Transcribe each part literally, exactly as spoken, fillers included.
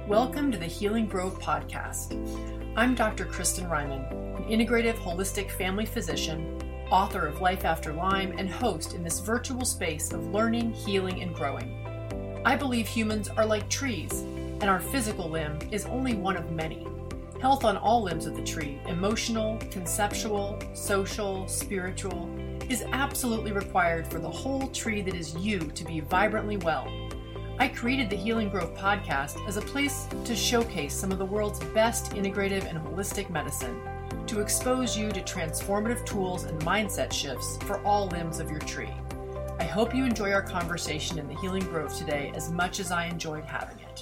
Welcome to the Healing Grove podcast. I'm Doctor Kristen Ryman, an integrative holistic family physician, author of Life After Lyme, and host in this virtual space of learning, healing, and growing. I believe humans are like trees, and our physical limb is only one of many. Health on all limbs of the tree, emotional, conceptual, social, spiritual, is absolutely required for the whole tree that is you to be vibrantly well. I created the Healing Grove podcast as a place to showcase some of the world's best integrative and holistic medicine, to expose you to transformative tools and mindset shifts for all limbs of your tree. I hope you enjoy our conversation in the Healing Grove today as much as I enjoyed having it.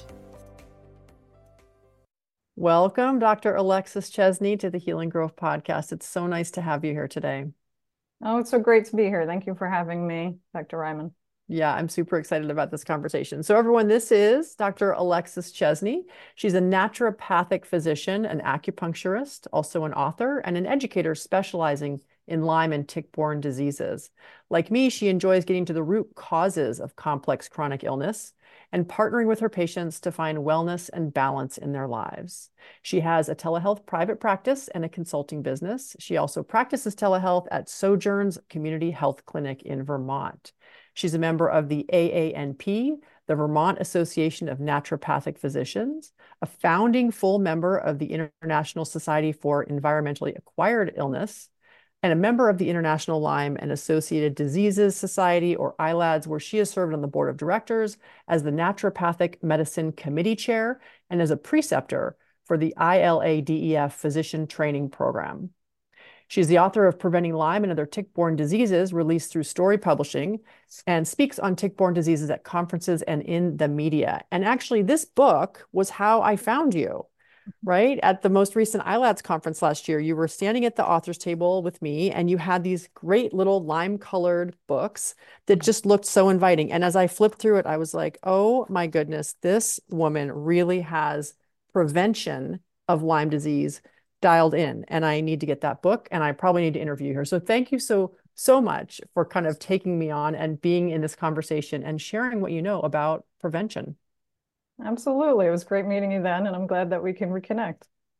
Welcome, Doctor Alexis Chesney, to the Healing Grove podcast. It's so nice to have you here today. Oh, it's so great to be here. Thank you for having me, Doctor Ryman. Yeah, I'm super excited about this conversation. So everyone, this is Doctor Alexis Chesney. She's a naturopathic physician, an acupuncturist, also an author, and an educator specializing in Lyme and tick-borne diseases. Like me, she enjoys getting to the root causes of complex chronic illness and partnering with her patients to find wellness and balance in their lives. She has a telehealth private practice and a consulting business. She also practices telehealth at Sojourns Community Health Clinic in Vermont. She's a member of the A A N P, the Vermont Association of Naturopathic Physicians, a founding full member of the International Society for Environmentally Acquired Illness, and a member of the International Lyme and Associated Diseases Society, or I L A D S, where she has served on the board of directors as the Naturopathic Medicine Committee Chair and as a preceptor for the I L A D E F Physician Training Program. She's the author of Preventing Lyme and Other Tick-Borne Diseases, released through Story Publishing, and speaks on tick-borne diseases at conferences and in the media. And actually, this book was how I found you, right? At the most recent I L A D S conference last year, you were standing at the author's table with me, and you had these great little lime-colored books that just looked so inviting. And as I flipped through it, I was like, oh my goodness, this woman really has prevention of Lyme disease dialed in, and I need to get that book, and I probably need to interview her. So thank you so, so much for kind of taking me on and being in this conversation and sharing what you know about prevention. Absolutely. It was great meeting you then, and I'm glad that we can reconnect.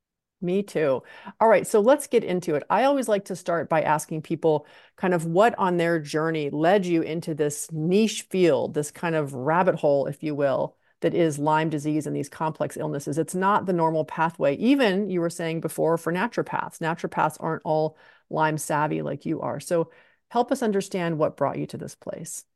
Me too. All right, so let's get into it. I always like to start by asking people kind of what on their journey led you into this niche field, this kind of rabbit hole, if you will, that is Lyme disease and these complex illnesses. It's not the normal pathway. Even, you were saying before, for naturopaths. Naturopaths aren't all Lyme savvy like you are. So help us understand what brought you to this place.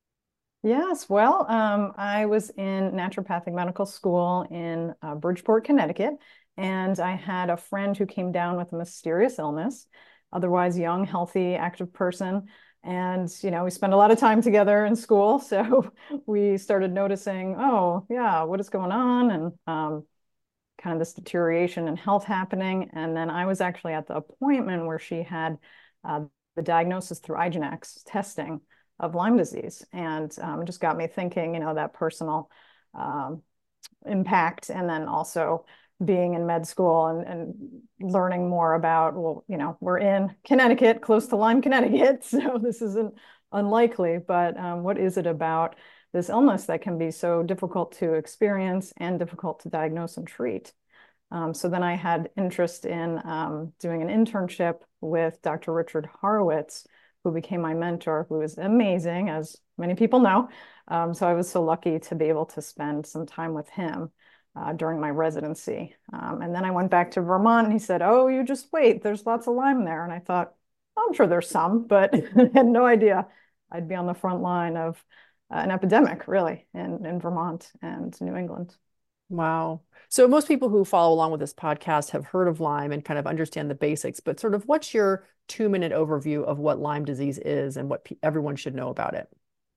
Yes, well, um, I was in naturopathic medical school in uh, Bridgeport, Connecticut, and I had a friend who came down with a mysterious illness, otherwise young, healthy, active person. And, you know, we spent a lot of time together in school. So we started noticing, oh, yeah, what is going on? And um, kind of this deterioration in health happening. And then I was actually at the appointment where she had uh, the diagnosis through IGeneX testing of Lyme disease. And um, just got me thinking, you know, that personal um, impact. And then also being in med school and, and learning more about, well, you know, we're in Connecticut, close to Lyme, Connecticut, so this isn't unlikely, but um, what is it about this illness that can be so difficult to experience and difficult to diagnose and treat? Um, so then I had interest in um, doing an internship with Doctor Richard Horowitz, who became my mentor, who is amazing, as many people know. Um, so I was so lucky to be able to spend some time with him Uh, during my residency. Um, and then I went back to Vermont and he said, oh, you just wait, there's lots of Lyme there. And I thought, oh, I'm sure there's some, but I had no idea I'd be on the front line of uh, an epidemic, really, in, in Vermont and New England. Wow. So most people who follow along with this podcast have heard of Lyme and kind of understand the basics, but sort of what's your two-minute overview of what Lyme disease is and what pe- everyone should know about it?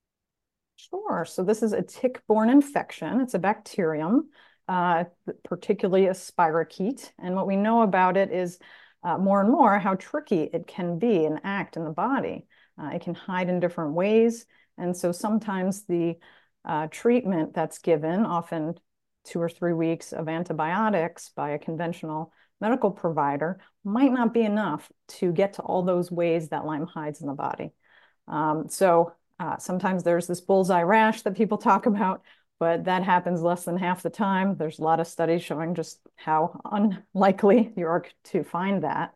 Sure. So this is a tick-borne infection. It's a bacterium. Uh, particularly a spirochete. And what we know about it is uh, more and more how tricky it can be and act in the body. Uh, it can hide in different ways. And so sometimes the uh, treatment that's given, often two or three weeks of antibiotics by a conventional medical provider, might not be enough to get to all those ways that Lyme hides in the body. Um, so uh, sometimes there's this bullseye rash that people talk about, but that happens less than half the time. There's a lot of studies showing just how unlikely you are to find that.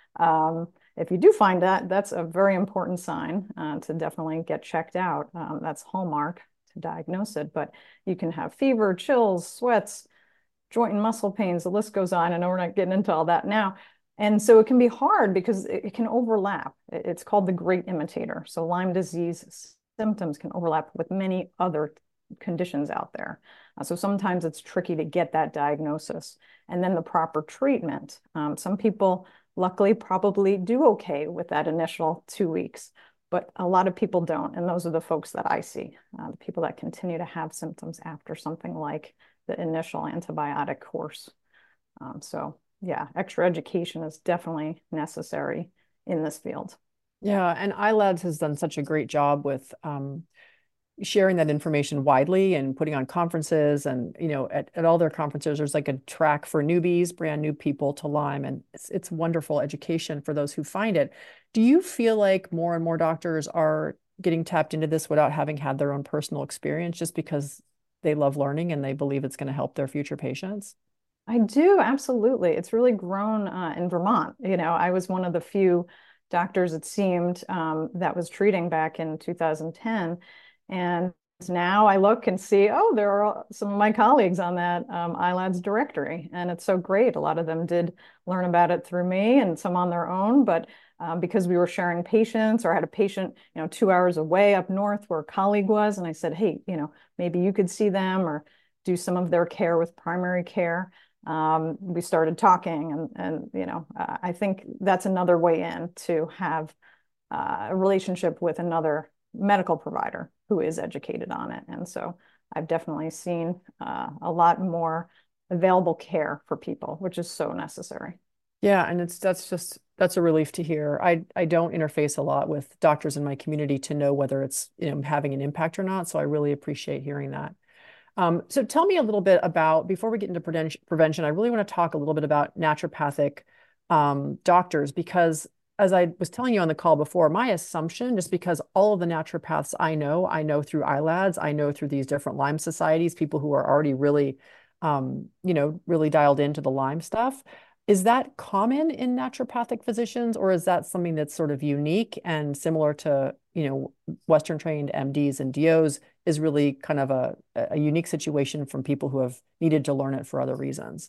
Um, if you do find that, that's a very important sign uh, to definitely get checked out. Um, that's hallmark to diagnose it, but you can have fever, chills, sweats, joint and muscle pains, the list goes on. I know we're not getting into all that now. And so it can be hard because it, it can overlap. It's called the great imitator. So Lyme disease symptoms can overlap with many other conditions out there. Uh, so sometimes it's tricky to get that diagnosis and then the proper treatment. Um, some people luckily probably do okay with that initial two weeks, but a lot of people don't. And those are the folks that I see, uh, the people that continue to have symptoms after something like the initial antibiotic course. Um, so yeah, extra education is definitely necessary in this field. Yeah, and I LADS has done such a great job with um, sharing that information widely and putting on conferences. And, you know, at, at all their conferences, there's like a track for newbies, brand new people to Lyme. And it's, it's wonderful education for those who find it. Do you feel like more and more doctors are getting tapped into this without having had their own personal experience, just because they love learning and they believe it's going to help their future patients? I do, absolutely. It's really grown uh, in Vermont. You know, I was one of the few doctors, it seemed, um, that was treating back in two thousand ten. And now I look and see, oh, there are some of my colleagues on that um, I LADS directory. And it's so great. A lot of them did learn about it through me and some on their own. But um, because we were sharing patients, or I had a patient, you know, two hours away up north where a colleague was, and I said, hey, you know, maybe you could see them or do some of their care with primary care. Um, we started talking, and, and you know, uh, I think that's another way in to have uh, a relationship with another medical provider who is educated on it. And so I've definitely seen uh, a lot more available care for people, which is so necessary. Yeah, and it's that's just that's a relief to hear. I I don't interface a lot with doctors in my community to know whether it's, you know, having an impact or not. So I really appreciate hearing that. Um, so tell me a little bit about, before we get into prevention, I really want to talk a little bit about naturopathic um, doctors, because as I was telling you on the call before, my assumption, just because all of the naturopaths I know, I know through I LADS, I know through these different Lyme societies, people who are already really, um, you know, really dialed into the Lyme stuff. Is that common in naturopathic physicians, or is that something that's sort of unique and similar to, you know, Western trained M Ds and D Os, is really kind of a, a unique situation from people who have needed to learn it for other reasons?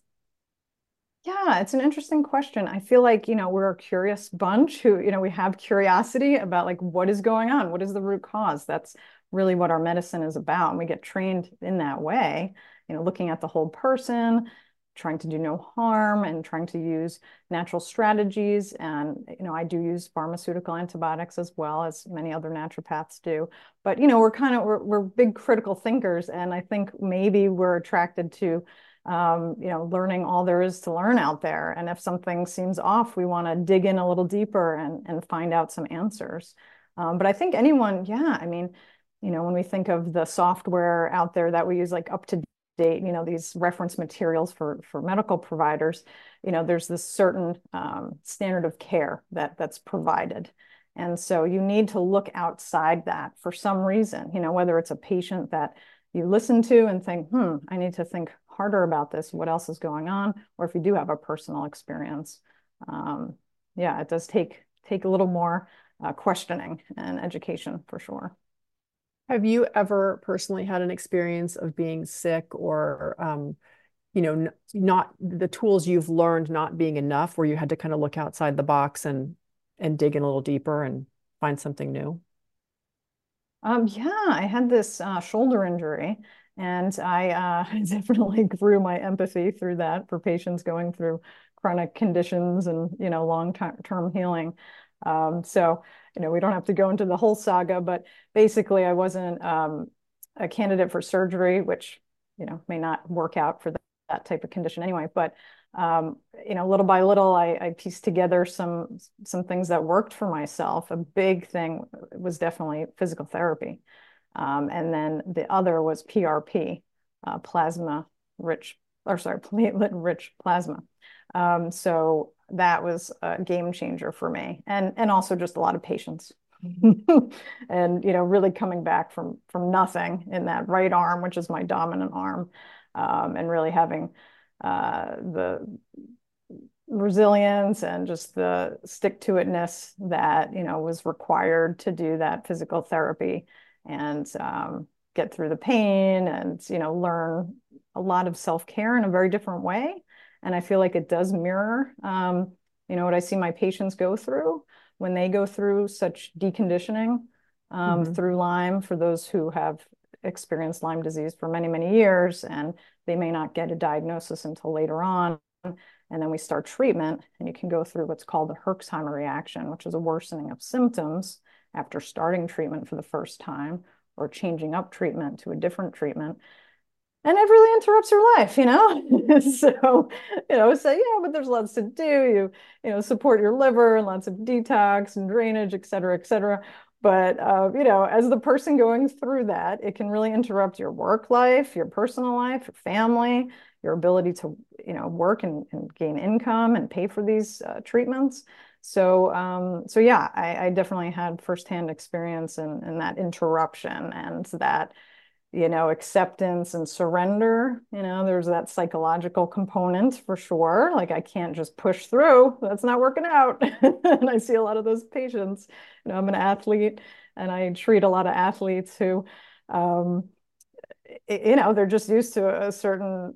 Yeah, it's an interesting question. I feel like, you know, we're a curious bunch who, you know, we have curiosity about like what is going on? What is the root cause? That's really what our medicine is about. And we get trained in that way, you know, looking at the whole person, trying to do no harm and trying to use natural strategies. And, you know, I do use pharmaceutical antibiotics as well as many other naturopaths do. But, you know, we're kind of, we're, we're big critical thinkers. And I think maybe we're attracted to um, you know, learning all there is to learn out there. And if something seems off, we want to dig in a little deeper and, and find out some answers. Um, but I think anyone, yeah, I mean, you know, when we think of the software out there that we use, like up to date, you know, these reference materials for, for medical providers, you know, there's this certain um, standard of care that that's provided. And so you need to look outside that for some reason, you know, whether it's a patient that you listen to and think, hmm, I need to think harder about this, what else is going on, or if you do have a personal experience. Um, yeah, it does take take a little more uh, questioning and education for sure. Have you ever personally had an experience of being sick, or, um, you know, not the tools you've learned not being enough, where you had to kind of look outside the box and and dig in a little deeper and find something new? Um, yeah, I had this uh, shoulder injury, and I uh, definitely grew my empathy through that for patients going through chronic conditions and, you know, long-term healing. Um, so, you know, we don't have to go into the whole saga, but basically I wasn't um, a candidate for surgery, which, you know, may not work out for that, that type of condition anyway. But um, you know, little by little, I, I pieced together some some things that worked for myself. A big thing was definitely physical therapy, um, and then the other was P R P, uh, plasma rich, or sorry, platelet rich plasma. Um, so that was a game changer for me, and and also just a lot of patience. And, you know, really coming back from from nothing in that right arm, which is my dominant arm, um, and really having uh, the resilience and just the stick-to-itness that, you know, was required to do that physical therapy and um, get through the pain and, you know, learn a lot of self-care in a very different way. And I feel like it does mirror, um, you know, what I see my patients go through when they go through such deconditioning um, Mhm. through Lyme, for those who have experienced Lyme disease for many, many years, and they may not get a diagnosis until later on. And then we start treatment, and you can go through what's called the Herxheimer reaction, which is a worsening of symptoms after starting treatment for the first time or changing up treatment to a different treatment. And it really interrupts your life, you know? So, you know, say, yeah, but there's lots to do. You, you know, support your liver and lots of detox and drainage, et cetera, et cetera. But, uh, you know, as the person going through that, it can really interrupt your work life, your personal life, your family, your ability to, you know, work and, and gain income and pay for these uh, treatments. So, um, so yeah, I, I definitely had firsthand experience in, in that interruption and that, you know, acceptance and surrender. You know, there's that psychological component for sure. Like, I can't just push through. That's not working out. And I see a lot of those patients. You know, I'm an athlete and I treat a lot of athletes who, um, you know, they're just used to a certain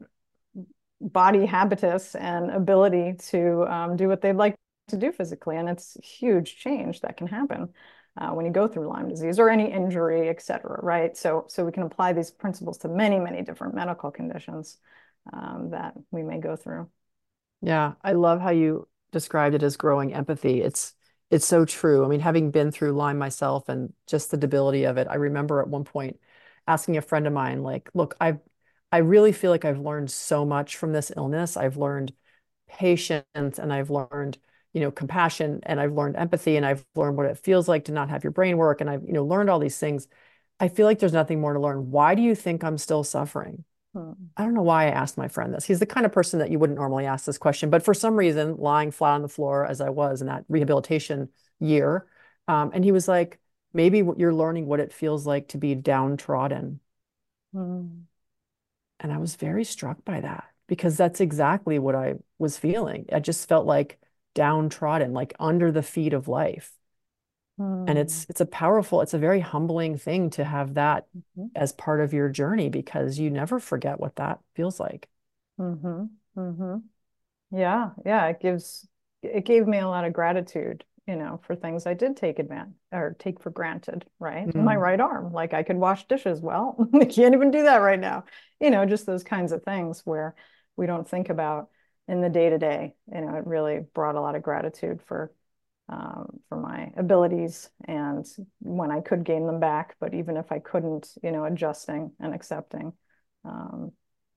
body habitus and ability to um, do what they'd like to do physically. And it's a huge change that can happen uh, when you go through Lyme disease or any injury, et cetera, right? So, so we can apply these principles to many, many different medical conditions um, that we may go through. Yeah, I love how you described it as growing empathy. It's it's so true. I mean, having been through Lyme myself and just the debility of it, I remember at one point asking a friend of mine, like, look, I've I really feel like I've learned so much from this illness. I've learned patience and I've learned, you know, compassion and I've learned empathy and I've learned what it feels like to not have your brain work and I've, you know, learned all these things. I feel like there's nothing more to learn. Why do you think I'm still suffering? Hmm. I don't know why I asked my friend this. He's the kind of person that you wouldn't normally ask this question, but for some reason, lying flat on the floor as I was in that rehabilitation year, um, and he was like, maybe you're learning what it feels like to be downtrodden. Hmm. And I was very struck by that because that's exactly what I was feeling. I just felt like downtrodden, like under the feet of life. And Hmm. it's it's a powerful, it's a very humbling thing to have that Hmm. as part of your journey because you never forget what that feels like. Hmm. Hmm. Yeah, yeah, it gives it gave me a lot of gratitude, you know, for things I did take advantage or take for granted, right? My Mm. right arm, like I could wash dishes well. I can't even do that right now. You know, just those kinds of things where we don't think about in the day to day. You know, it really brought a lot of gratitude for um, for my abilities and when I could gain them back, but even if I couldn't, you know, adjusting and accepting. Um,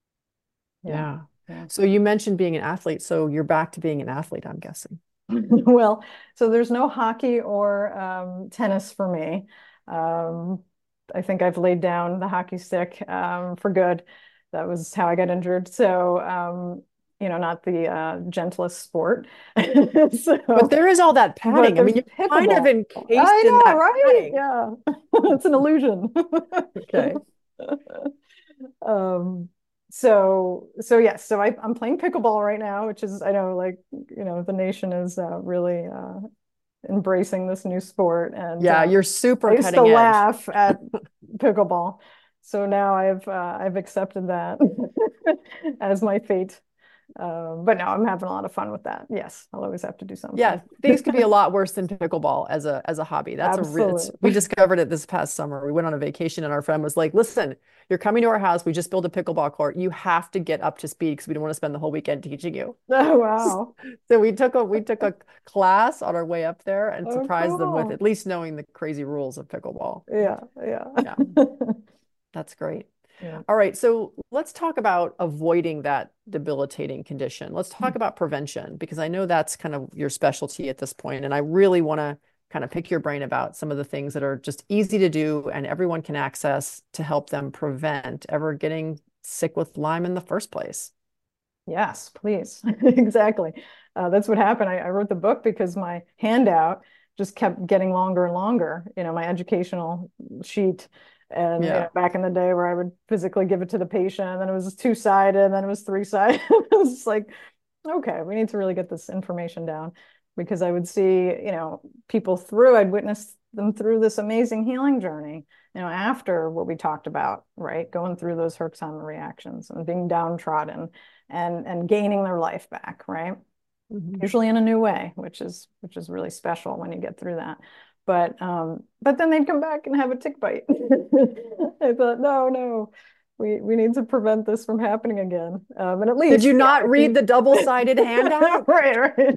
yeah, Yeah. yeah. So you mentioned being an athlete. So you're back to being an athlete, I'm guessing. Well, so there's no hockey or um, tennis for me. Um, I think I've laid down the hockey stick um, for good. That was how I got injured. So, um, you know, not the uh, gentlest sport. But So, there is all that but padding. I there's mean, you're kind of pickleball. encased I in know, that right? padding. Yeah. It's an illusion. Okay. Um, so so yes, so I, I'm playing pickleball right now, which is I know like you know the nation is uh, really uh, embracing this new sport, and Yeah, uh, you're I super used to cutting edge. laugh at pickleball, so now I've uh, I've accepted that as my fate. Um, but no, I'm having a lot of fun with that. Yes, I'll always have to do Yeah, something. things could be a lot worse than pickleball as a as a hobby. That's a real, it's, we Absolutely. discovered it this past summer. We went on a vacation and our friend was like, "Listen, you're coming to our house. We just built a pickleball court. You have to get up to speed because we don't want to spend the whole weekend teaching you." Oh, wow. So we took a we took a class on our way up there and Oh, surprised them with cool. at least knowing the crazy rules of pickleball. Yeah, yeah. Yeah, that's great. Yeah. All right, so let's talk about avoiding that debilitating condition. Let's talk about prevention because I know that's kind of your specialty at this point, and I really want to kind of pick your brain about some of the things that are just easy to do and everyone can access to help them prevent ever getting sick with Lyme in the first place. Yes, please. Exactly. Uh, that's what happened. I, I wrote the book because my handout just kept getting longer and longer, you know, my educational sheet. And you Yeah. know, back in the day where I would physically give it to the patient, and then it was two-sided, and then it was three-sided. It was just like, okay, we need to really get this information down, because I would see, you know, people through, I'd witnessed them through this amazing healing journey, you know, after what we talked about, right? Going through those Herxheimer reactions and being downtrodden and and gaining their life back, right? Mhm. Usually in a new way, which is which is really special when you get through that. But um, but then they'd come back and have a tick bite. I thought, no, no, we we need to prevent this from happening again. Um, and at Did least, you you not know, if read you the double-sided handout? right, right.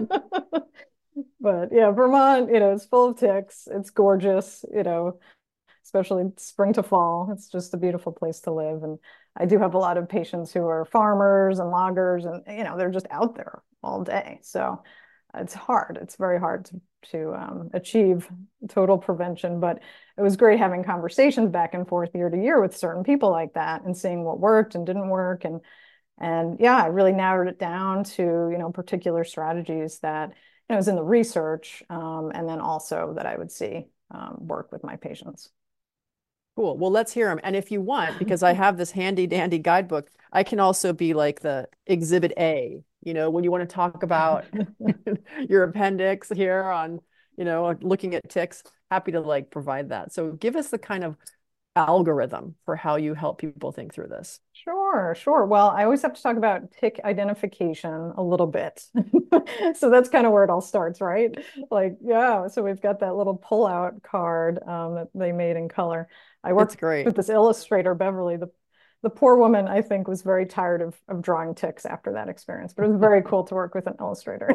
But yeah, Vermont, you know, it's full of ticks. It's gorgeous, you know, especially spring to fall. It's just a beautiful place to live. And I do have a lot of patients who are farmers and loggers, and you know, they're just out there all day. So it's hard. It's very hard to to um, achieve total prevention. But it was great having conversations back and forth year to year with certain people like that, and seeing what worked and didn't work. And and yeah, I really narrowed it down to, you know, particular strategies that, you know, was in the research, um, and then also that I would see um, work with my patients. Cool. Well, let's hear them. And if you want, because I have this handy dandy guidebook, I can also be like the exhibit A, you know, when you want to talk about your appendix here on, you know, looking at ticks, happy to like provide that. So give us the kind of algorithm for how you help people think through this. Sure, sure. Well, I always have to talk about tick identification a little bit. So that's kind of where it all starts, right? Like, yeah, so we've got that little pull-out card um, that they made in color. I It's worked great. with this illustrator, Beverly. The the poor woman, I think, was very tired of of drawing ticks after that experience, but it was very cool to work with an illustrator.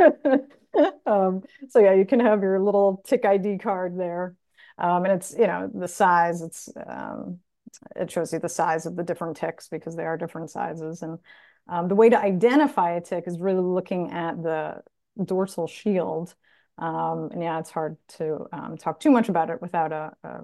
Um, so yeah, you can have your little tick I D card there. Um, and it's, you know, the size, it's um, it shows you the size of the different ticks because they are different sizes. And um, the way to identify a tick is really looking at the dorsal shield. Um, and yeah, it's hard to um, talk too much about it without a, a,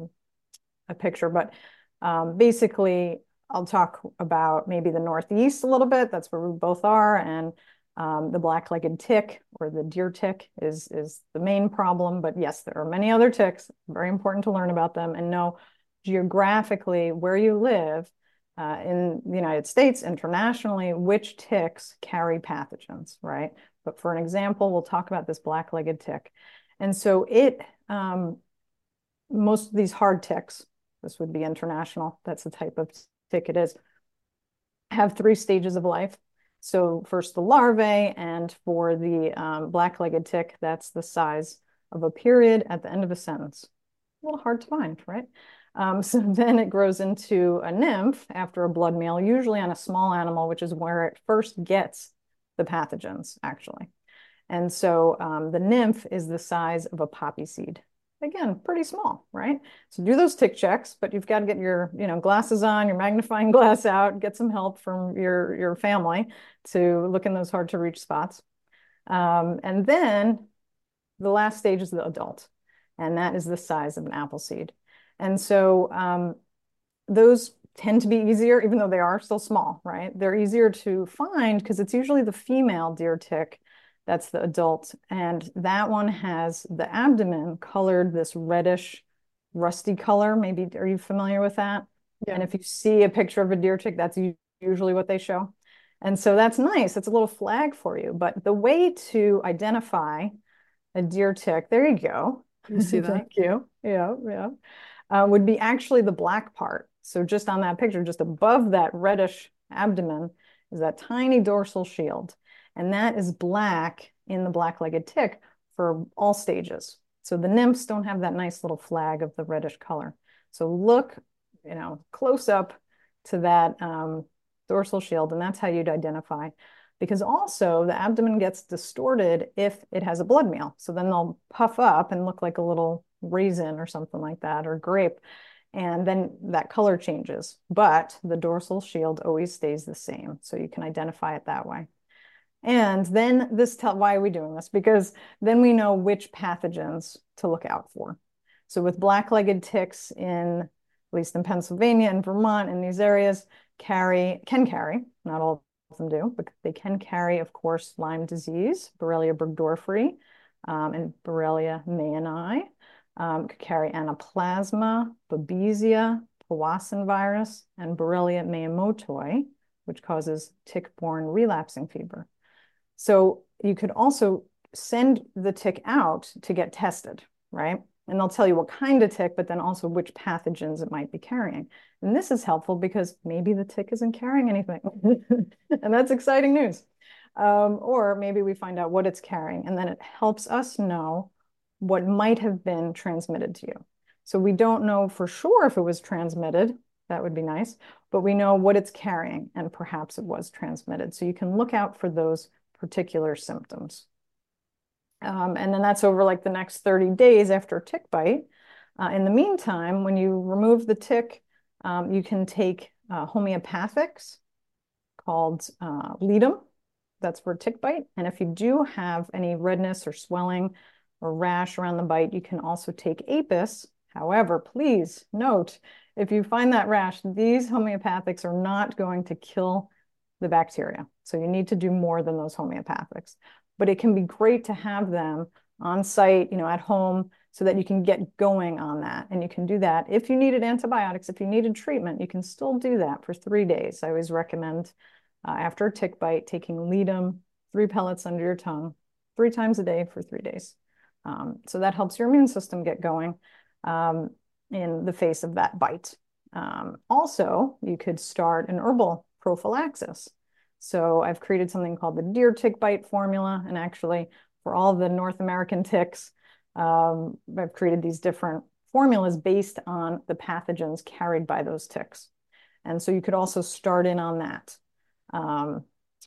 a picture, but um, basically I'll talk about maybe the Northeast a little bit. That's where we both are. And um, the black-legged tick, or the deer tick, is, is the main problem. But yes, there are many other ticks. Very important to learn about them and know geographically where you live uh, in the United States, internationally, which ticks carry pathogens, right? But for an example, we'll talk about this black-legged tick. And so it, um, most of these hard ticks, this would be international, that's the type of tick it is, have three stages of life. So first the larvae, and for the um, black-legged tick, that's the size of a period at the end of a sentence. A little hard to find, right? Um, so then it grows into a nymph after a blood meal, usually on a small animal, which is where it first gets the pathogens, actually. And so um, the nymph is the size of a poppy seed. Again, pretty small, right? So do those tick checks, but you've got to get your, you know, glasses on, your magnifying glass out, get some help from your, your family to look in those hard to reach spots. Um, and then the last stage is the adult, and that is the size of an apple seed. And so um, those tend to be easier, even though they are still small, right? They're easier to find because it's usually the female deer tick that's the adult. And that one has the abdomen colored this reddish, rusty color. Maybe, are you familiar with that? Yeah. And if you see a picture of a deer tick, that's usually what they show. And so that's nice. It's a little flag for you. But the way to identify a deer tick, there you go. You see that? Thank you. Yeah, yeah. Uh, would be actually the black part. So just on that picture, just above that reddish abdomen is that tiny dorsal shield. And that is black in the black-legged tick for all stages. So the nymphs don't have that nice little flag of the reddish color. So look, you know, close up to that um, dorsal shield, and that's how you'd identify. Because also the abdomen gets distorted if it has a blood meal. So then they'll puff up and look like a little raisin or something like that, or grape. And then that color changes, but the dorsal shield always stays the same. So you can identify it that way. And then this, tell, why are we doing this? Because then we know which pathogens to look out for. So with black-legged ticks in, at least in Pennsylvania and Vermont, in these areas, carry, can carry, not all of them do, but they can carry, of course, Lyme disease, Borrelia burgdorferi, um, and Borrelia mayeri. Um, could carry Anaplasma, Babesia, Powassan virus, and Borrelia miyamotoi, which causes tick-borne relapsing fever. So you could also send the tick out to get tested, right? And they'll tell you what kind of tick, but then also which pathogens it might be carrying. And this is helpful because maybe the tick isn't carrying anything. And that's exciting news. Um, or maybe we find out what it's carrying, and then it helps us know what might have been transmitted to you. So we don't know for sure if it was transmitted. That would be nice. But we know what it's carrying, and perhaps it was transmitted. So you can look out for those particular symptoms. Um, and then that's over like the next thirty days after a tick bite. Uh, in the meantime, when you remove the tick, um, you can take uh, homeopathics called uh, Ledum. That's for a tick bite. And if you do have any redness or swelling or rash around the bite, you can also take Apis. However, please note, if you find that rash, these homeopathics are not going to kill the bacteria. So you need to do more than those homeopathics. But it can be great to have them on site, you know, at home, so that you can get going on that. And you can do that. If you needed antibiotics, if you needed treatment, you can still do that for three days. I always recommend uh, after a tick bite, taking Ledum, three pellets under your tongue, three times a day for three days. Um, so that helps your immune system get going um, in the face of that bite. Um, also, you could start an herbal prophylaxis. So I've created something called the deer tick bite formula. And actually, for all the North American ticks, um, I've created these different formulas based on the pathogens carried by those ticks. And so you could also start in on that. Um,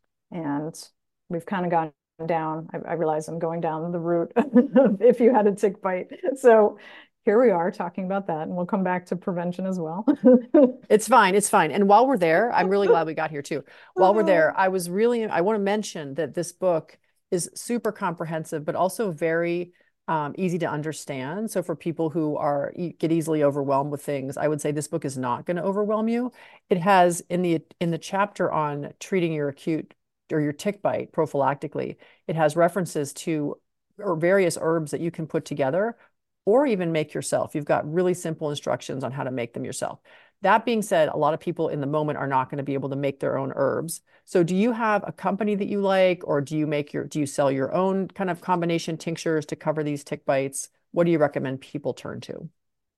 and we've kind of gone down, I, I realize I'm going down the route of if you had a tick bite. So here we are talking about that, and we'll come back to prevention as well. It's fine. It's fine. And while we're there, I'm really glad we got here too. While we're there, I was really, I want to mention that this book is super comprehensive, but also very um, easy to understand. So for people who are get easily overwhelmed with things, I would say this book is not going to overwhelm you. It has in the in the chapter on treating your acute or your tick bite prophylactically, it has references to or various herbs that you can put together or even make yourself. You've got really simple instructions on how to make them yourself. That being said, a lot of people in the moment are not going to be able to make their own herbs. So do you have a company that you like, or do you make your, do you sell your own kind of combination tinctures to cover these tick bites? What do you recommend people turn to?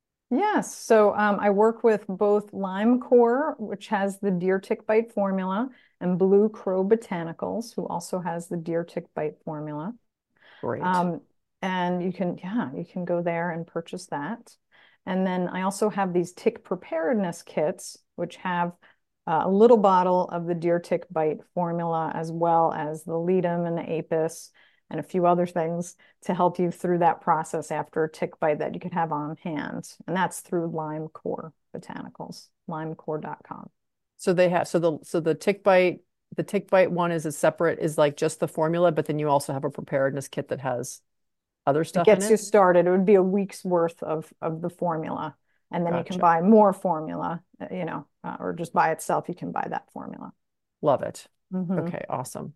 Yes, so um, I work with both Lyme Core, which has the deer tick bite formula, and Blue Crow Botanicals, who also has the deer tick bite formula. Great. Um, and you can, yeah, you can go there and purchase that. And then I also have these tick preparedness kits, which have uh, a little bottle of the deer tick bite formula, as well as the Ledum and the Apis and a few other things to help you through that process after a tick bite that you could have on hand. And that's through Lyme Core Botanicals, lyme core dot com. So they have, so the, so the tick bite, the tick bite one is a separate, is like just the formula, but then you also have a preparedness kit that has other It stuff in gets you it? started. It would be a week's worth of, of the formula. And then you can Gotcha. buy more formula, uh, you know, uh, or just by itself, you can buy that formula. Love it. Mhm. Okay, awesome.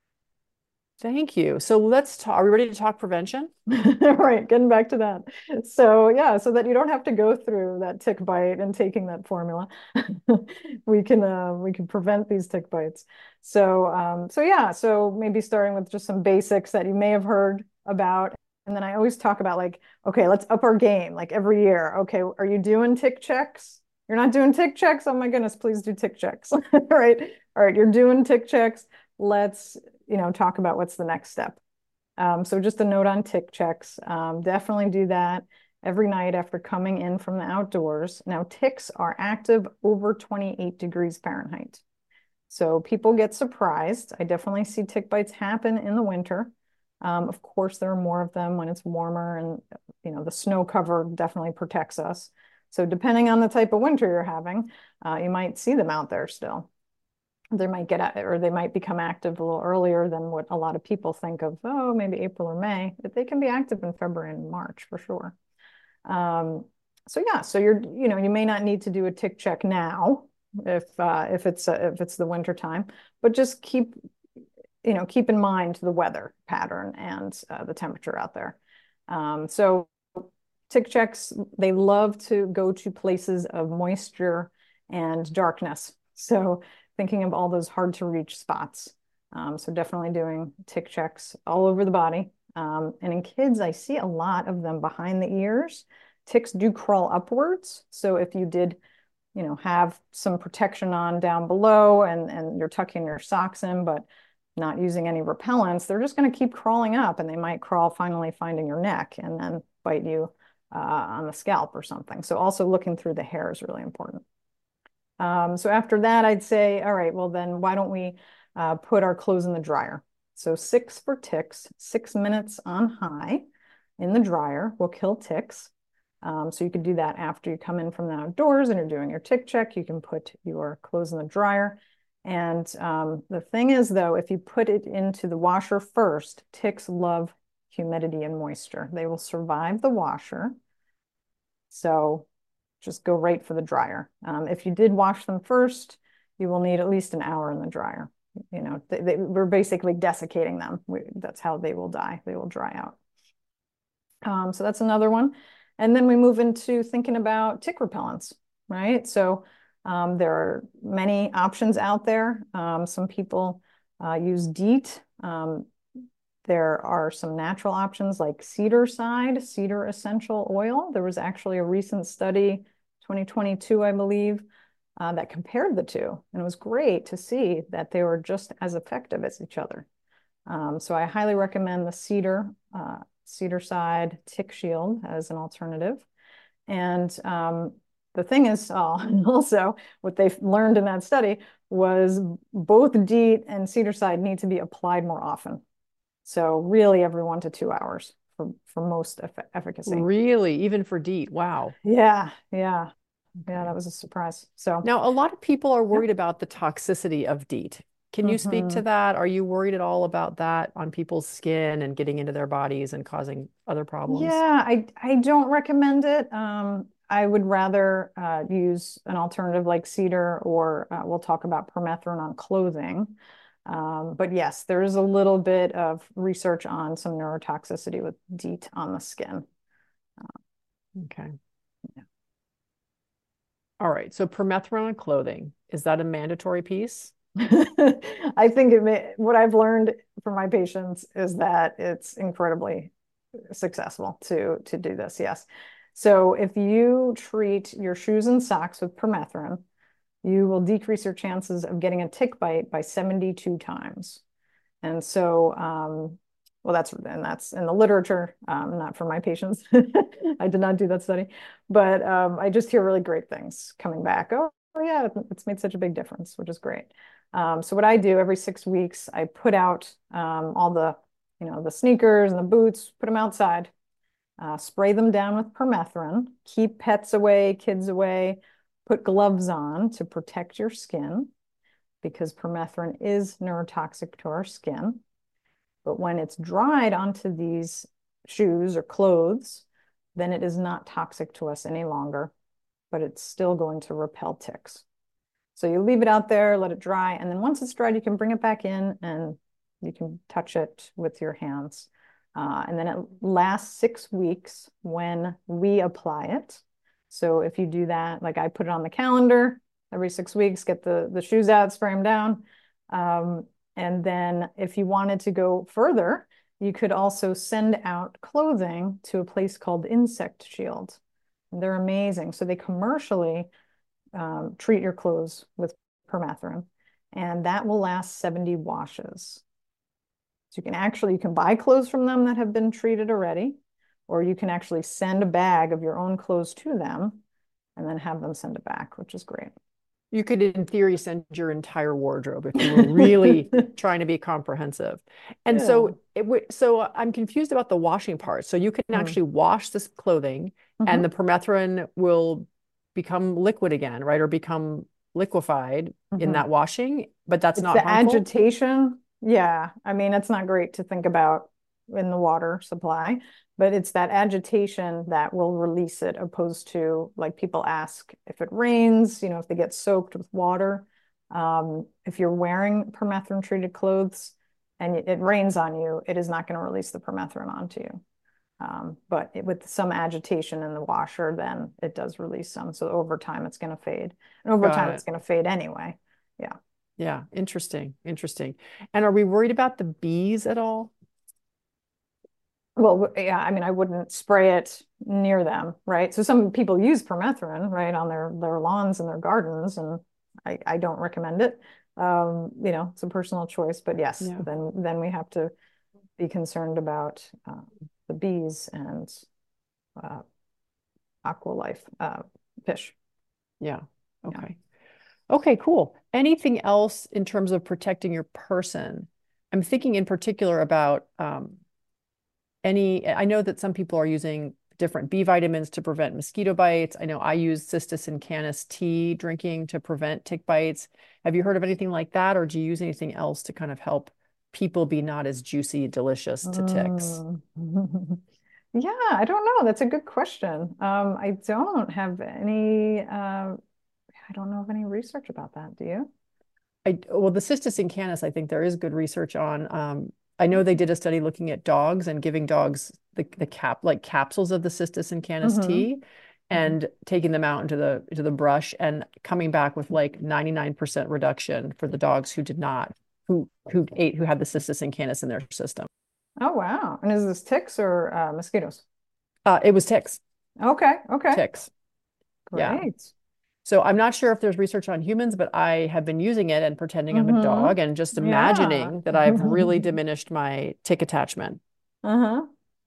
Thank you. So let's talk. Are we ready to talk prevention? Right, getting back to that. So yeah, so that you don't have to go through that tick bite and taking that formula. We can uh, we can prevent these tick bites. So um, so yeah, so maybe starting with just some basics that you may have heard about. And then I always talk about like, okay, let's up our game like every year. Okay, are you doing tick checks? You're not doing tick checks? Oh my goodness, please do tick checks. All right. All right, you're doing tick checks. Let's, you know, talk about what's the next step. Um, so just a note on tick checks. Um, definitely do that every night after coming in from the outdoors. Now, ticks are active over twenty-eight degrees Fahrenheit. So people get surprised. I definitely see tick bites happen in the winter. Um, of course, there are more of them when it's warmer, and you know the snow cover definitely protects us. So depending on the type of winter you're having, uh, you might see them out there still. They might get at, or they might become active a little earlier than what a lot of people think of, oh, maybe April or May, but they can be active in February and March for sure. Um, so yeah, so you're, you know, you may not need to do a tick check now if uh, if it's uh, if it's the winter time, but just keep you know, keep in mind the weather pattern and uh, the temperature out there. Um, so tick checks, they love to go to places of moisture and darkness. So thinking of all those hard to reach spots. Um, so definitely doing tick checks all over the body. Um, and in kids, I see a lot of them behind the ears. Ticks do crawl upwards. So if you did, you know, have some protection on down below and, and you're tucking your socks in, but not using any repellents, they're just going to keep crawling up, and they might crawl finally finding your neck and then bite you uh, on the scalp or something. So also looking through the hair is really important. Um, so after that, I'd say, all right, well then why don't we uh, put our clothes in the dryer? So six for ticks, six minutes on high in the dryer will kill ticks. Um, so you could do that after you come in from the outdoors and you're doing your tick check. You can put your clothes in the dryer. And um, the thing is, though, if you put it into the washer first, ticks love humidity and moisture. They will survive the washer. So just go right for the dryer. Um, if you did wash them first, you will need at least an hour in the dryer. You know, they, they, we're basically desiccating them. We, that's how they will die. They will dry out. Um, so that's another one. And then we move into thinking about tick repellents, right? So um, there are many options out there. Um, some people uh, use DEET. Um, there are some natural options like Cedarside, cedar essential oil. There was actually a recent study, twenty twenty-two, I believe, uh, that compared the two. And it was great to see that they were just as effective as each other. Um, so I highly recommend the cedar, uh, Cedarside Tick Shield as an alternative. And um, the thing is, uh, also what they learned in that study was both DEET and Cedarside need to be applied more often. So really every one to two hours for, for most eff efficacy. Really? Even for DEET? Wow. Yeah, yeah. Yeah, Okay. that was a surprise. So Now, a lot of people are yeah. worried about the toxicity of DEET. Can you speak to Mhm. that? Are you worried at all about that on people's skin and getting into their bodies and causing other problems? Yeah, I I don't recommend it. Um, I would rather uh, use an alternative like cedar, or uh, we'll talk about permethrin on clothing. Um, but yes, there is a little bit of research on some neurotoxicity with DEET on the skin. Okay. Yeah. All right. So permethrin on clothing, is that a mandatory piece? I think it may, what I've learned from my patients is that it's incredibly successful to to do this. Yes. So if you treat your shoes and socks with permethrin, you will decrease your chances of getting a tick bite by seventy-two times. And so, um, well, that's and that's in the literature, um, not for my patients. I did not do that study, but um, I just hear really great things coming back. Oh, oh yeah, it's made such a big difference, which is great. Um, so what I do every six weeks, I put out um, all the, you know, the sneakers and the boots, put them outside, uh, spray them down with permethrin, keep pets away, kids away, put gloves on to protect your skin because permethrin is neurotoxic to our skin. But when it's dried onto these shoes or clothes, then it is not toxic to us any longer, but it's still going to repel ticks. So you leave it out there, let it dry, and then once it's dried, you can bring it back in and you can touch it with your hands. Uh, and then it lasts six weeks when we apply it. So if you do that, like I put it on the calendar every six weeks, get the, the shoes out, spray them down. Um, and then if you wanted to go further, you could also send out clothing to a place called Insect Shield. They're amazing. So they commercially um, treat your clothes with permethrin, and that will last seventy washes. So you can actually, you can buy clothes from them that have been treated already, or you can actually send a bag of your own clothes to them and then have them send it back, which is great. You could, in theory, send your entire wardrobe if you were really trying to be comprehensive. And Yeah. so, it so I'm confused about the washing part. So you can Mm. actually wash this clothing, Mhm. and the permethrin will become liquid again, right? Or become liquefied in Mhm. that washing, but that's It's not the harmful. agitation. Yeah. I mean, it's not great to think about in the water supply, but it's that agitation that will release it, opposed to, like, people ask if it rains, you know, if they get soaked with water. Um, if you're wearing permethrin treated clothes and it rains on you, it is not going to release the permethrin onto you. Um, but it, with some agitation in the washer, then it does release some. So over time, it's going to fade. And over Got time, it's it. going to fade anyway. Yeah. Yeah, interesting, interesting. And are we worried about the bees at all? Well, yeah, I mean, I wouldn't spray it near them, right? So some people use permethrin, right, on their their lawns and their gardens, and I, I don't recommend it. Um, you know, it's a personal choice, but yes, Yeah, then then we have to be concerned about uh, the bees and uh, aqua life uh, fish. yeah. Yeah. Okay. Okay, cool. Anything else in terms of protecting your person? I'm thinking in particular about um, any, I know that some people are using different B vitamins to prevent mosquito bites. I know I use Cistus and Canis tea drinking to prevent tick bites. Have you heard of anything like that, or do you use anything else to kind of help people be not as juicy, delicious to ticks? Mm. Yeah, I don't know. That's a good question. Um, I don't have any, uh, I don't know of any research about that. Do you? I well, the Cistus in Canis, I think there is good research on. Um, I know they did a study looking at dogs and giving dogs the, the cap like capsules of the Cistus in Canis Mm-hmm. tea and taking them out into the into the brush and coming back with like ninety-nine percent reduction for the dogs who did not, who who ate, who had the Cistus in Canis in their system. Oh, wow. And is this ticks or uh, mosquitoes? Uh, it was ticks, Okay, okay. ticks. Yeah. Great. So I'm not sure if there's research on humans, but I have been using it and pretending I'm a Mm-hmm. dog and just Yeah. imagining that I've really diminished my tick attachment. Uh-huh.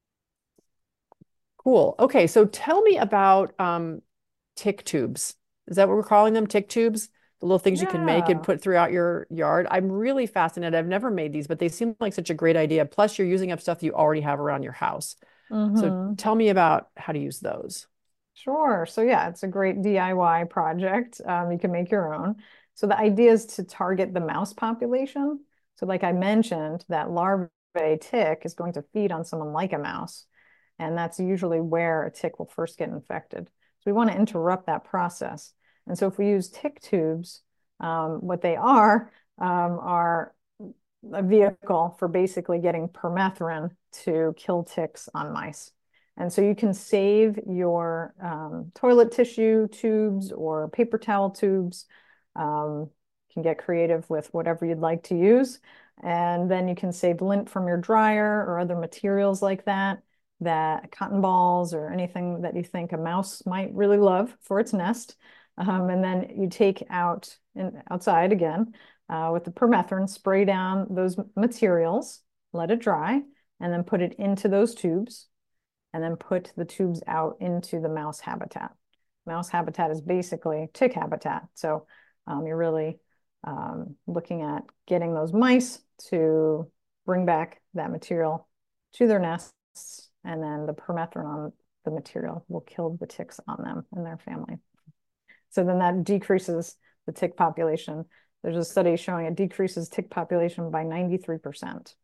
Cool. Okay, so tell me about um, tick tubes. Is that what we're calling them? Tick tubes? The little things you can make and Yeah. put throughout your yard. I'm really fascinated. I've never made these, but they seem like such a great idea. Plus, you're using up stuff that you already have around your house. So Mm-hmm. tell me about how to use those. Sure. So yeah, it's a great D I Y project. Um, you can make your own. So the idea is to target the mouse population. So like I mentioned, that larvae tick is going to feed on someone like a mouse, and that's usually where a tick will first get infected. So we want to interrupt that process. And so if we use tick tubes, um, what they are um, are a vehicle for basically getting permethrin to kill ticks on mice. And so you can save your um, toilet tissue tubes or paper towel tubes. Um, you can get creative with whatever you'd like to use. And then you can save lint from your dryer or other materials like that, that cotton balls or anything that you think a mouse might really love for its nest. Um, and then you take out in, outside again uh, with the permethrin, spray down those materials, let it dry, and then put it into those tubes and then put the tubes out into the mouse habitat. Mouse habitat is basically tick habitat. So um, you're really um, looking at getting those mice to bring back that material to their nests, and then the permethrin on the material will kill the ticks on them and their family. So then that decreases the tick population. There's a study showing it decreases tick population by ninety-three percent.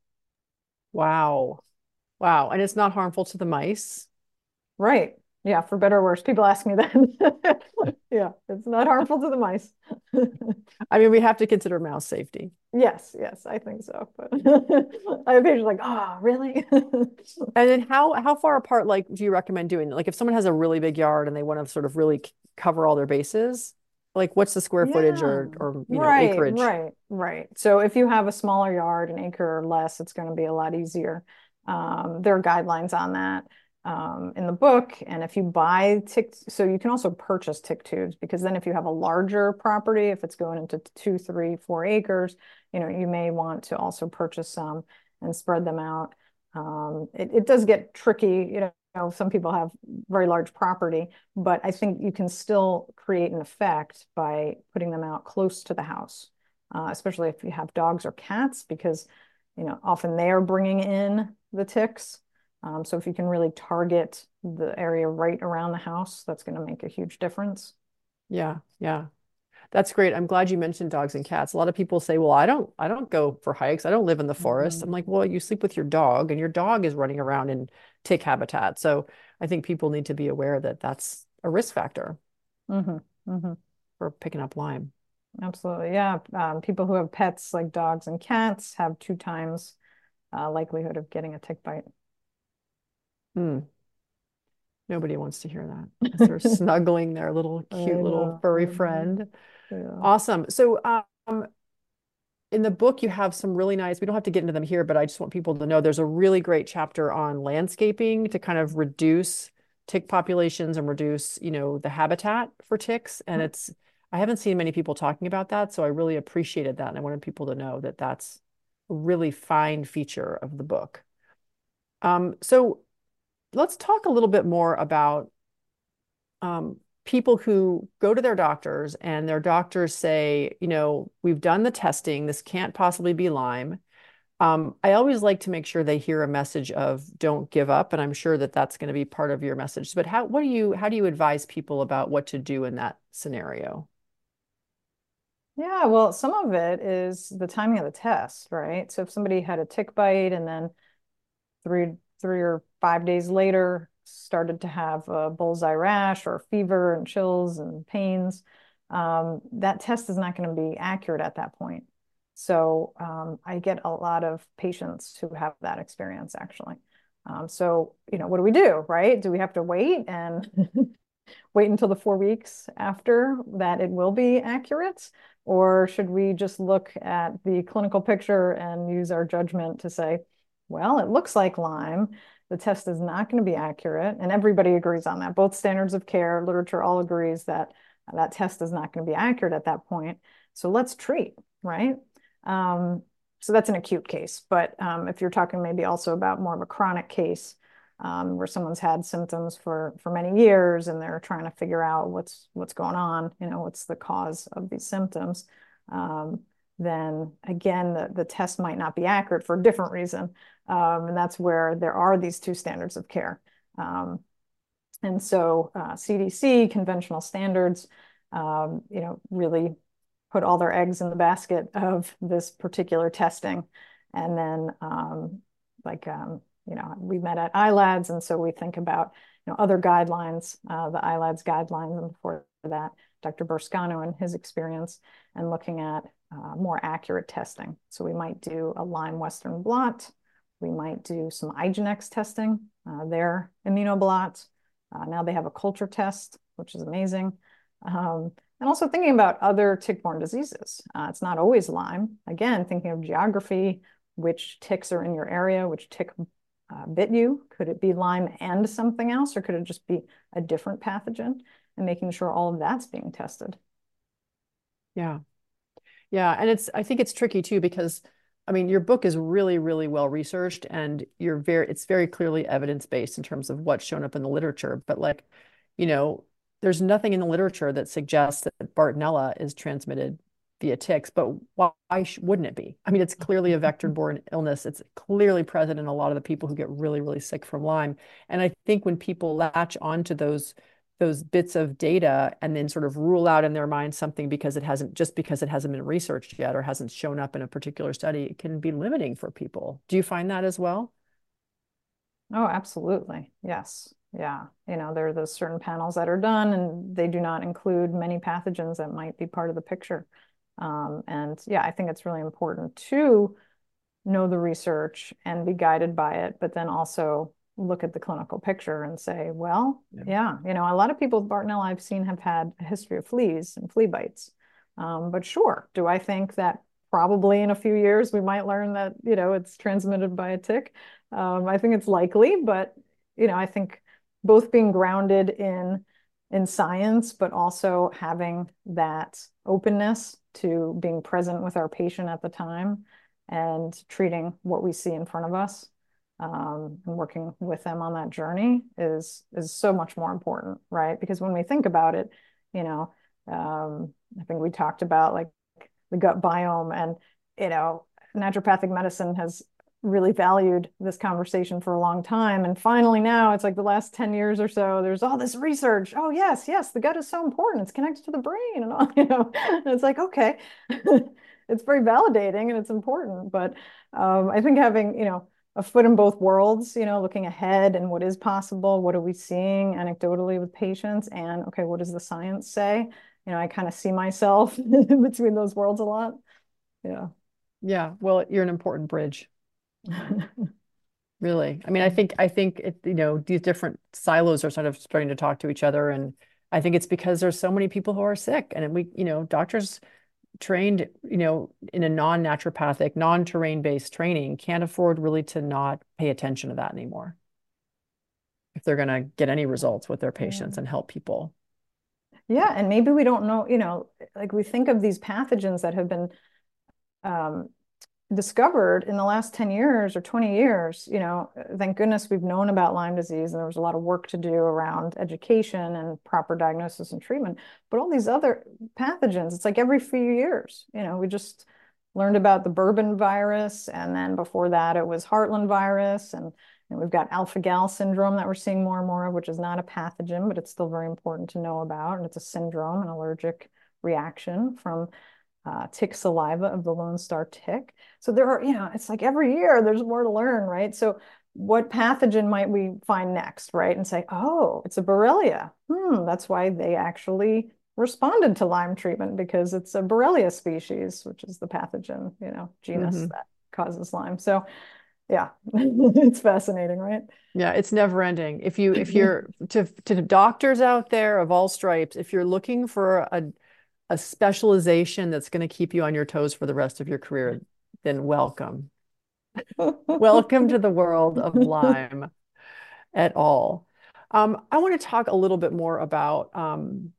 Wow. Wow. And it's not harmful to the mice. Right. Yeah, for better or worse. People ask me that. Yeah, it's not harmful to the mice. I mean, we have to consider mouse safety. Yes, yes, I think so. But I have patients like, oh, really? And then how how far apart like do you recommend doing? Like if someone has a really big yard and they want to sort of really c- cover all their bases, like what's the square footage Yeah, or or you know right, acreage? right, right. So if you have a smaller yard, an acre or less, it's going to be a lot easier. Um, there are guidelines on that um, in the book. And if you buy tick, so you can also purchase tick tubes because then if you have a larger property, if it's going into two, three, four acres, you know, you may want to also purchase some and spread them out. Um, it, it does get tricky, you know, some people have very large property, but I think you can still create an effect by putting them out close to the house, uh, especially if you have dogs or cats, because, you know, often they are bringing in the ticks. Um, so if you can really target the area right around the house, that's going to make a huge difference. Yeah, yeah. That's great. I'm glad you mentioned dogs and cats. A lot of people say, "Well, I don't I don't go for hikes. I don't live in the forest." I'm Mhm. like, "Well, you sleep with your dog and your dog is running around in tick habitat." So, I think people need to be aware that that's a risk factor hmm hmm for picking up Lyme. Absolutely. Yeah. Um, people who have pets like dogs and cats have two times uh, likelihood of getting a tick bite. Hmm. Nobody wants to hear that as they're snuggling their little I cute little know. furry I know. friend. Yeah. Awesome. So, um, in the book, you have some really nice, we don't have to get into them here, but I just want people to know there's a really great chapter on landscaping to kind of reduce tick populations and reduce, you know, the habitat for ticks. And it's, I haven't seen many people talking about that. So I really appreciated that. And I wanted people to know that that's a really fine feature of the book. Um, so let's talk a little bit more about um, people who go to their doctors and their doctors say, you know, we've done the testing, this can't possibly be Lyme. Um, I always like to make sure they hear a message of don't give up, and I'm sure that that's going to be part of your message. But how, what do you, how do you advise people about what to do in that scenario? Yeah, well, some of it is the timing of the test, right? So if somebody had a tick bite and then three three or five days later started to have a bullseye rash or fever and chills and pains, um, that test is not going to be accurate at that point. So um, I get a lot of patients who have that experience actually. Um, so, you know, what do we do, right? Do we have to wait and wait until the four weeks after that it will be accurate? Or should we just look at the clinical picture and use our judgment to say, well, it looks like Lyme. The test is not going to be accurate. And everybody agrees on that. Both standards of care, literature all agrees that that test is not going to be accurate at that point. So let's treat, right? Um, so that's an acute case. But um, if you're talking maybe also about more of a chronic case, um, where someone's had symptoms for for many years and they're trying to figure out what's what's going on, you know, what's the cause of these symptoms, um, then again, the, the test might not be accurate for a different reason. Um, and that's where there are these two standards of care. Um, and so uh, C D C, conventional standards, um, you know, really put all their eggs in the basket of this particular testing. And then um, like, um, you know, we met at I LADS, and so we think about, you know, other guidelines, uh, the I LADS guidelines, and before that, Doctor Burscano and his experience, and looking at uh, more accurate testing. So we might do a Lyme Western blot. We might do some IGeneX testing, uh, their immunoblot. Uh, now they have a culture test, which is amazing. Um, and also thinking about other tick-borne diseases. Uh, it's not always Lyme. Again, thinking of geography, which ticks are in your area, which tick uh, bit you. Could it be Lyme and something else, or could it just be a different pathogen? And making sure all of that's being tested. Yeah. Yeah. And it's, I think it's tricky too, because I mean, your book is really, really well researched and you're very, it's very clearly evidence-based in terms of what's shown up in the literature. But like, you know, there's nothing in the literature that suggests that Bartonella is transmitted via ticks, but why wouldn't it be? I mean, it's clearly a vector-borne illness. It's clearly present in a lot of the people who get really, really sick from Lyme. And I think when people latch onto those those bits of data and then sort of rule out in their mind something because it hasn't, just because it hasn't been researched yet or hasn't shown up in a particular study, it can be limiting for people. Do you find that as well? Oh, absolutely. Yes. Yeah. You know, there are those certain panels that are done and they do not include many pathogens that might be part of the picture. Um, and yeah, I think it's really important to know the research and be guided by it, but then also look at the clinical picture and say, well, Yeah. yeah, you know, a lot of people with Bartonella I've seen have had a history of fleas and flea bites. Um, but sure, do I think that probably in a few years we might learn that, you know, it's transmitted by a tick? Um, I think it's likely, but, you know, I think both being grounded in in science, but also having that openness to being present with our patient at the time and treating what we see in front of us, um, and working with them on that journey is is so much more important, right? Because when we think about it, you know, um, I think we talked about like the gut biome, and you know, naturopathic medicine has really valued this conversation for a long time, and finally now it's like the last ten years or so there's all this research. Oh yes, yes, the gut is so important, it's connected to the brain and all, you know. And it's like, okay. It's very validating and it's important, but um, I think having, you know, a foot in both worlds, you know, looking ahead and what is possible, what are we seeing anecdotally with patients, and okay, what does the science say? You know, I kind of see myself between those worlds a lot. Yeah. Yeah. Well, you're an important bridge. Really. I mean, I think I think it, you know, these different silos are sort of starting to talk to each other. And I think it's because there's so many people who are sick. And we, you know, doctors trained, you know, in a non-naturopathic, non-terrain based training can't afford really to not pay attention to that anymore if they're going to get any results with their Yeah. patients and help people. Yeah, and maybe we don't know, you know, like we think of these pathogens that have been um, discovered in the last ten years or twenty years. You know, thank goodness we've known about Lyme disease, and there was a lot of work to do around education and proper diagnosis and treatment. But all these other pathogens, it's like every few years, you know, we just learned about the Bourbon virus, and then before that it was Heartland virus, and, and we've got alpha-gal syndrome that we're seeing more and more of, which is not a pathogen, but it's still very important to know about. And it's a syndrome, an allergic reaction from uh, tick saliva of the Lone Star tick. So there are, you know, it's like every year there's more to learn, right? So what pathogen might we find next, right? And say, oh, it's a Borrelia. Hmm, that's why they actually responded to Lyme treatment, because it's a Borrelia species, which is the pathogen, you know, genus Mhm. that causes Lyme. So yeah, it's fascinating, right? Yeah, it's never ending. If you if you're to to doctors out there of all stripes, if you're looking for a a specialization that's going to keep you on your toes for the rest of your career, then welcome. Welcome to the world of Lyme at all. Um, I want to talk a little bit more about um,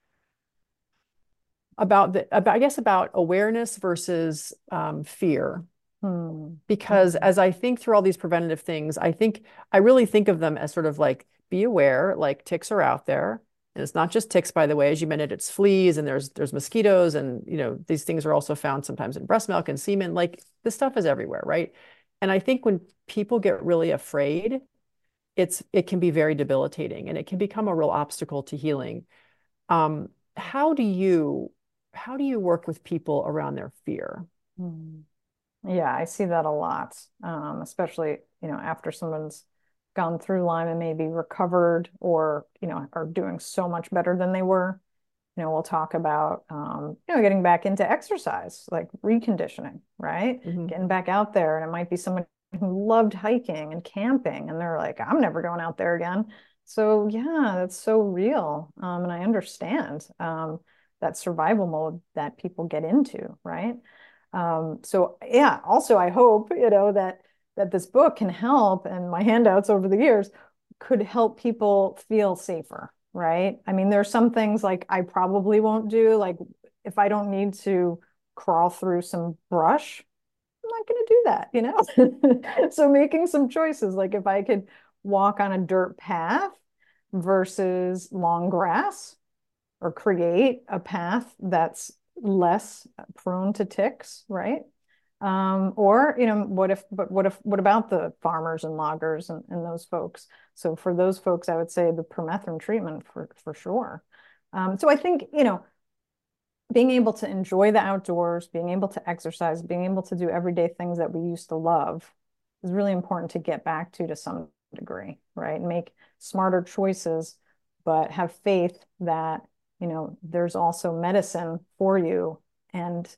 about the about, I guess about awareness versus um, fear. Hmm. Because Hmm. as I think through all these preventative things, I think I really think of them as sort of like be aware, like ticks are out there. And it's not just ticks, by the way, as you mentioned, it's fleas and there's there's mosquitoes, and you know, these things are also found sometimes in breast milk and semen. Like this stuff is everywhere, right? And I think when people get really afraid, it's it can be very debilitating and it can become a real obstacle to healing. Um, how do you how do you work with people around their fear? Hmm. Yeah, I see that a lot, um, especially, you know, after someone's gone through Lyme and maybe recovered, or, you know, are doing so much better than they were. You know, we'll talk about, um, you know, getting back into exercise, like reconditioning, right? Mhm. Getting back out there. And it might be someone who loved hiking and camping, and they're like, I'm never going out there again. So, yeah, that's so real. Um, and I understand um, that survival mode that people get into, right? Um, so yeah, also I hope, you know, that that this book can help, and my handouts over the years could help people feel safer, right? I mean, there's some things like I probably won't do, like if I don't need to crawl through some brush, I'm not going to do that, you know? So making some choices, like if I could walk on a dirt path versus long grass, or create a path that's less prone to ticks, right? Um, or, you know, what if, but what if, what about the farmers and loggers and, and those folks? So for those folks, I would say the permethrin treatment for, for sure. Um, so I think, you know, being able to enjoy the outdoors, being able to exercise, being able to do everyday things that we used to love is really important to get back to to some degree, right? And make smarter choices, but have faith that, you know, there's also medicine for you, and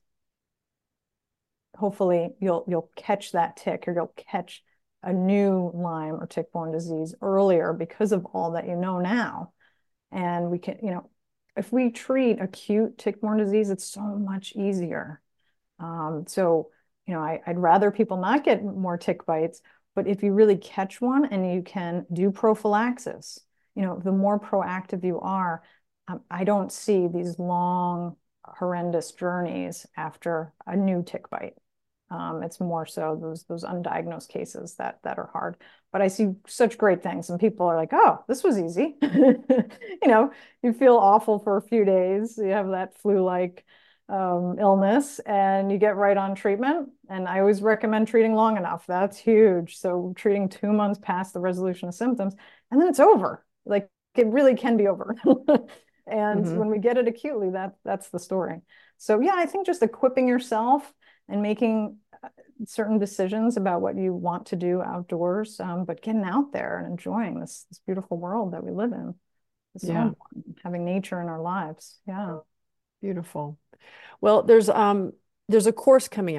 hopefully you'll you'll catch that tick, or you'll catch a new Lyme or tick-borne disease earlier because of all that you know now. And we can, you know, if we treat acute tick-borne disease, it's so much easier. Um, so, you know, I, I'd rather people not get more tick bites, but if you really catch one and you can do prophylaxis, you know, the more proactive you are, um, I don't see these long, horrendous journeys after a new tick bite. Um, it's more so those those undiagnosed cases that that are hard. But I see such great things, and people are like, "Oh, this was easy." You know, you feel awful for a few days. You have that flu-like um, illness, and you get right on treatment. And I always recommend treating long enough. That's huge. So treating two months past the resolution of symptoms, and then it's over. Like it really can be over. And Mhm. when we get it acutely, that that's the story. So yeah, I think just equipping yourself and making uh, certain decisions about what you want to do outdoors, um, but getting out there and enjoying this this beautiful world that we live in is so Yeah, important. Having nature in our lives. Yeah. beautiful. Well, there's um there's a course coming out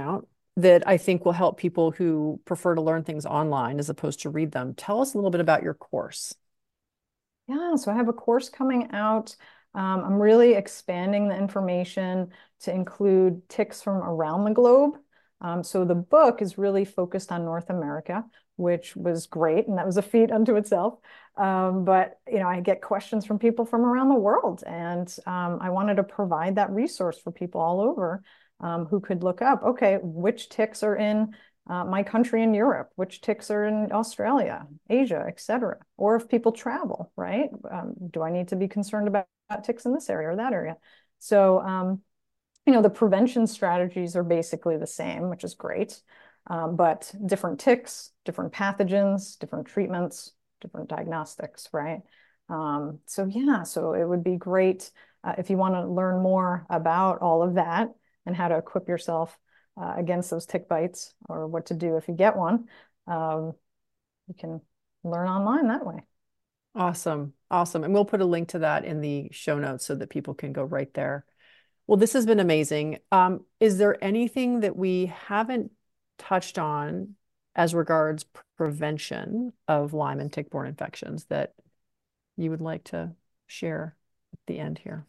that I think will help people who prefer to learn things online as opposed to read them. Tell us a little bit about your course. Yeah, so I have a course coming out. Um, I'm really expanding the information to include ticks from around the globe. Um, so the book is really focused on North America, which was great, and that was a feat unto itself. Um, but you know, I get questions from people from around the world, and um, I wanted to provide that resource for people all over um, who could look up, okay, which ticks are in uh, my country in Europe, which ticks are in Australia, Asia, et cetera. Or if people travel, right? Um, do I need to be concerned about ticks in this area or that area? So, um, you know, the prevention strategies are basically the same, which is great, um, but different ticks, different pathogens, different treatments, different diagnostics, right? Um, so yeah, so it would be great uh, if you want to learn more about all of that and how to equip yourself uh, against those tick bites or what to do if you get one. Um, you can learn online that way. Awesome. Awesome. And we'll put a link to that in the show notes so that people can go right there. Well, this has been amazing. Um, is there anything that we haven't touched on as regards prevention of Lyme and tick-borne infections that you would like to share at the end here?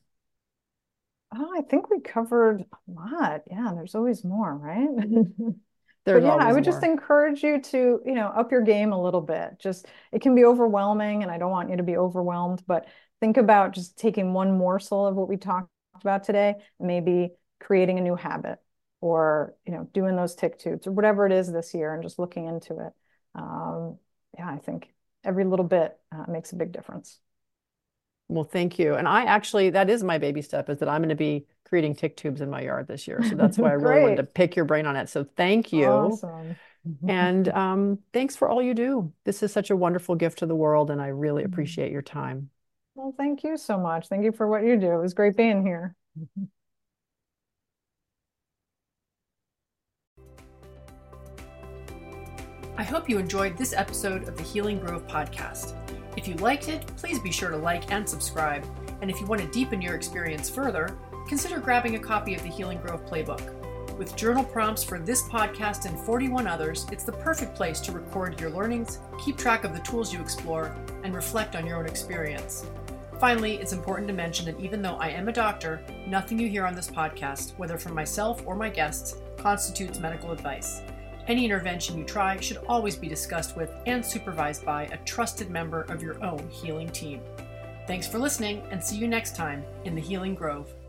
Oh, I think we covered a lot. Yeah, there's always more, right? There's But yeah, I always would just more. encourage you to, you know, up your game a little bit. Just it can be overwhelming, and I don't want you to be overwhelmed, but think about just taking one morsel of what we talked about today, maybe creating a new habit or, you know, doing those tick tubes or whatever it is this year and just looking into it. Um, yeah, I think every little bit uh, makes a big difference. Well, thank you. And I actually, that is my baby step, is that I'm going to be creating tick tubes in my yard this year. So that's why I really wanted to Great. pick your brain on it. So thank you. Awesome. And um, thanks for all you do. This is such a wonderful gift to the world, and I really appreciate your time. Well, thank you so much. Thank you for what you do. It was great being here. I hope you enjoyed this episode of the Healing Grove podcast. If you liked it, please be sure to like and subscribe. And if you want to deepen your experience further, consider grabbing a copy of the Healing Grove Playbook. With journal prompts for this podcast and forty-one others, it's the perfect place to record your learnings, keep track of the tools you explore, and reflect on your own experience. Finally, it's important to mention that even though I am a doctor, nothing you hear on this podcast, whether from myself or my guests, constitutes medical advice. Any intervention you try should always be discussed with and supervised by a trusted member of your own healing team. Thanks for listening, and see you next time in the Healing Grove.